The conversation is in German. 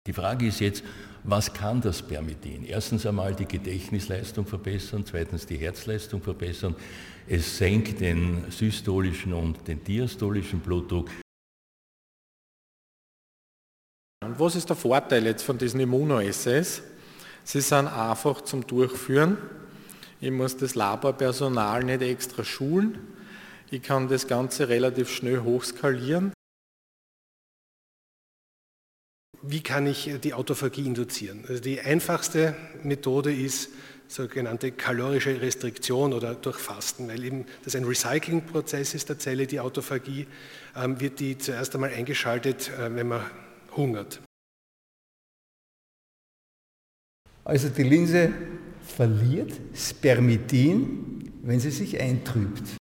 Die Frage ist jetzt, was kann das Spermidin? Erstens einmal die Gedächtnisleistung verbessern, zweitens die Herzleistung verbessern. Es senkt den systolischen und den diastolischen Blutdruck. Und was ist der Vorteil jetzt von diesen Immunoassays? Sie sind einfach zum Durchführen. Ich muss das Laborpersonal nicht extra schulen. Ich kann das Ganze relativ schnell hochskalieren. Wie kann ich die Autophagie induzieren? Also die einfachste Methode ist sogenannte kalorische Restriktion oder durch Fasten, weil eben das ein Recyclingprozess ist der Zelle, die Autophagie, wird die zuerst einmal eingeschaltet, wenn man hungert. Also die Linse verliert Spermidin, wenn sie sich eintrübt.